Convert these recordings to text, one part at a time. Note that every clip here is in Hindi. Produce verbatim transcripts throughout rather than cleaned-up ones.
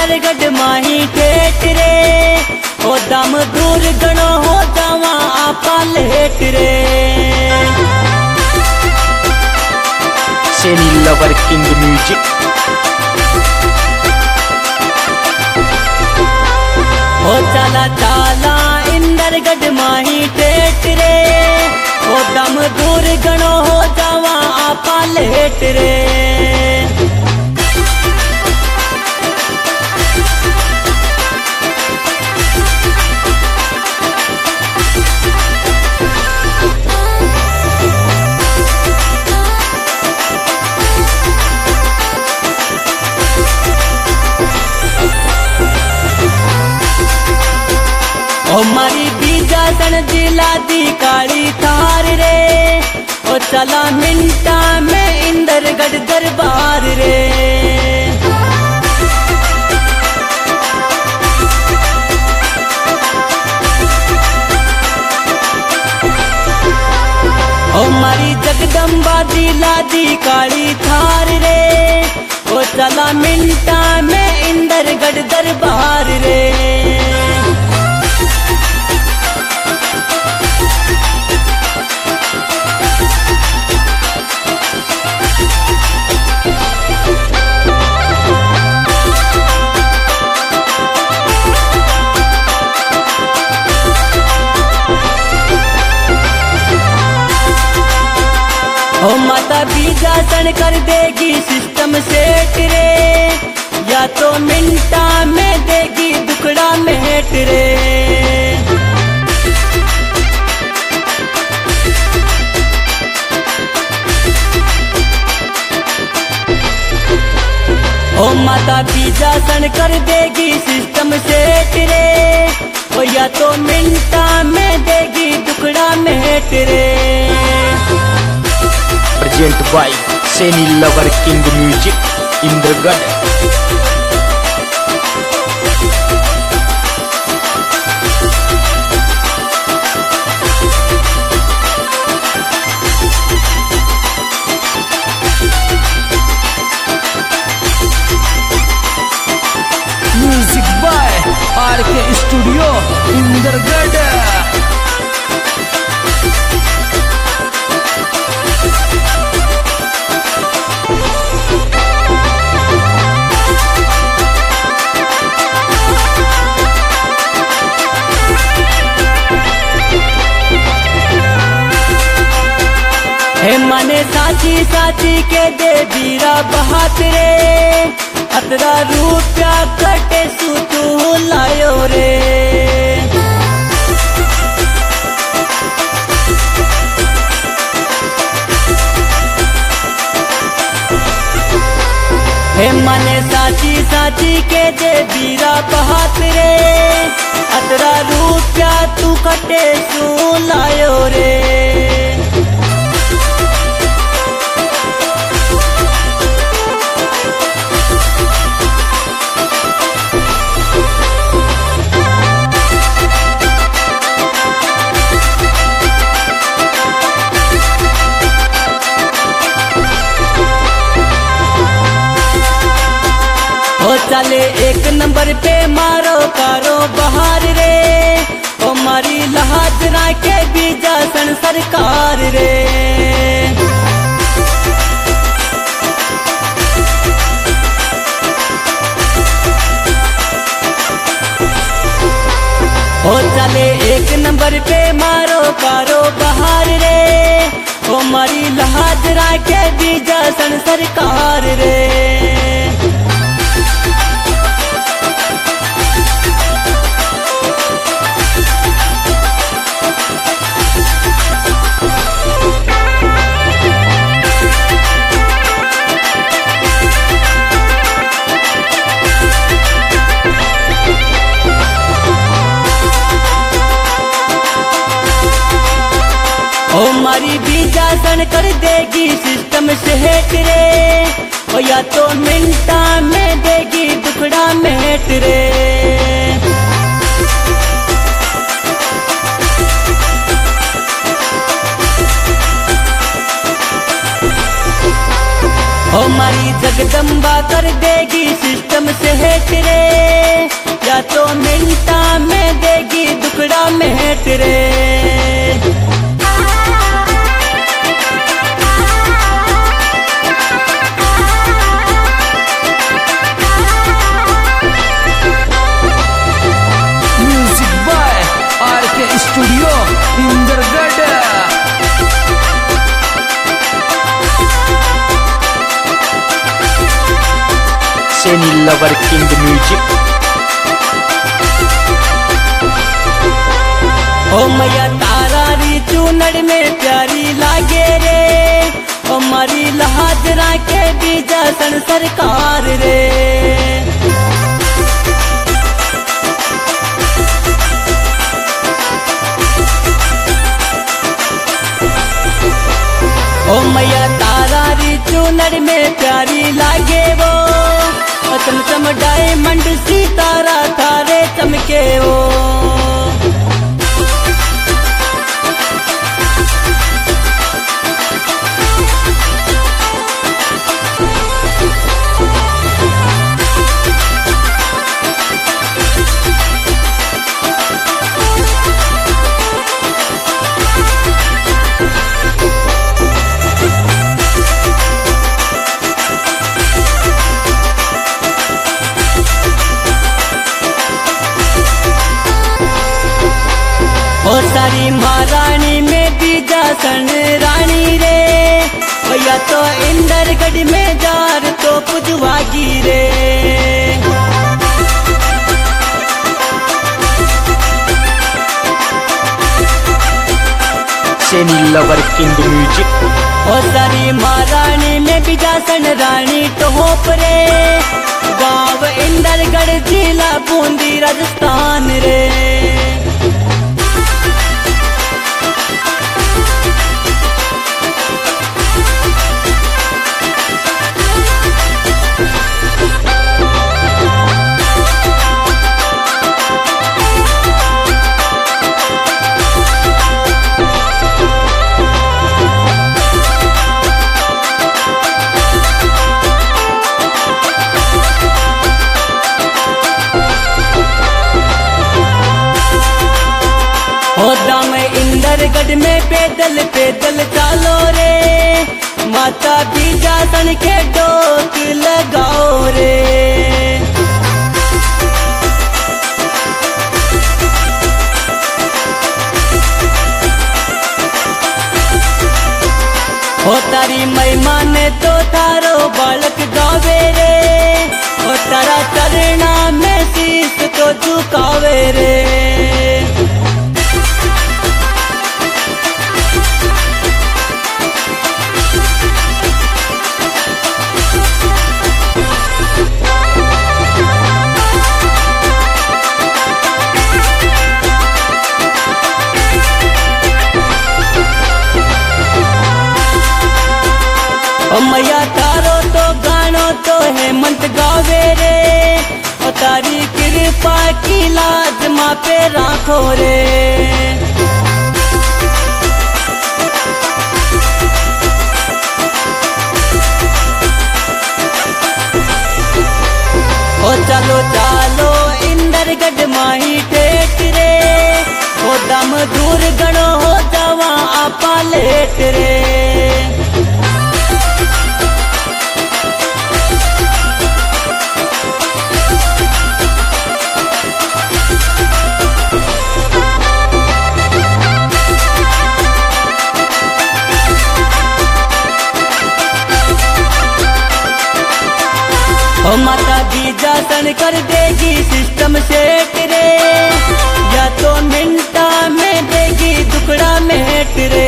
इंदर गढ़ माही ठेठ रे, ओ दम दूर गणो हो जावा आपा लेट रे। Saini lover king music. ओ चला चाला इंदर गढ़ माही ठेठ रे, ओ दम दूर गणो हो जावा आपा लेट रे। ओ मारी बीजा सन दिला दी काली थार रे, ओ चला मिंटा में इंदर गढ़ दरबार रे। ओ मारी जगदम्बा दिला दी काली थार रे, ओ चला मिंटा में इंदर गढ़ दरबार रे। ओ माता बीजा सन कर देगी सिस्टम सेट रे, या तो मिंटा में देगी दुकड़ा मेट रे। ओ माता बीजा सन कर देगी सिस्टम सेट रे, ओ या तो मिंटा में देगी दुकड़ा मेट रे। Present by Saini lover king music Indragarh. Music by R K studio Indragarh. हे मने साची साची के दे बीरा बहात रे, अतरा रूपया कटे सुतू लायो रे। हे मने साची साची के दे बीरा बहात रे, अतरा रूपया तू कटे सू लायो रे। ओ चले एक नंबर पे मारो कारो बहार रे, ओ मारी लहाजरा के बीजा सन सरकार रे। ओ चले एक नंबर पे मारो कारो बहार रे, ओ मारी लहाजरा के बीजा सन सरकार रे। ओ मारी बीजा सन कर देगी सिस्टम सेट रे, ओ या तो मिंटा में देगी दुकड़ा मेट रे। ओ मारी जगदम्बा कर देगी सिस्टम से हेट रे, या तो मिनटा में देगी दुकड़ा में हेट रे। Music by R K studio Indergarh. Seni Lover King Music। ओ मैया तारा री चूनड़ में प्यारी लागे रे, ओ मारी लहाजरा के बीजा सन सरकार रे। ओ मैया तारा री चूनड़ में प्यारी लागे वो, चम चम डायमंड सितारा तारे चमके वो। ओ सारी महारानी में बीजा सन रानी रे, या तो इंदरगढ़ में जार तो पुजवागी रे। Seni Lover King Music। ओ सारी महारानी में बीजा सन रानी टोप रे, गाँव इंदरगढ़ जिला बूंदी राजस्थान रे। ओ दाम इंदरगढ़ में पैदल पैदल चालो रे, माता बीजा सन के डोक लगाओ रे। ओ तारी महिमा ने तो तारो बालक गावे रे, ओ तारा चरणा में शीश तो झुकावे रे। ओ मैया तारो तो गानो तो हेमंत गावे रे, ओ तारी कृपा की लाज माँ पे राखो रे। ओ चलो चलो इंदरगढ़ माही टेक रे, ओ दम दूर गणो हो जावा आपा लेट रे। ओ माता बीजा सन कर देगी सिस्टम सेट रे, या तो मिनटा में देगी दुकड़ा में हेट रे।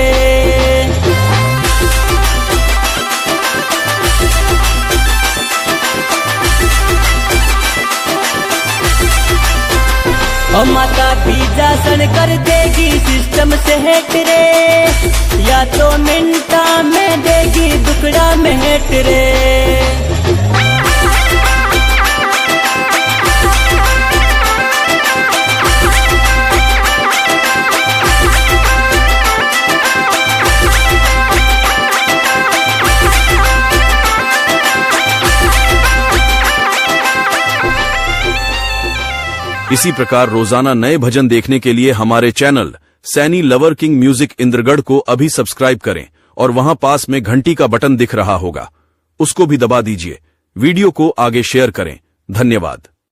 ओ माता बीजा सन कर देगी सिस्टम से हेट रे, या तो मिनटा में देगी दुकड़ा में हेट रे। इसी प्रकार रोजाना नए भजन देखने के लिए हमारे channel Saini lover king music Indragarh को अभी सब्सक्राइब करें और वहां पास में घंटी का बटन दिख रहा होगा, उसको भी दबा दीजिए। वीडियो को आगे शेयर करें। धन्यवाद।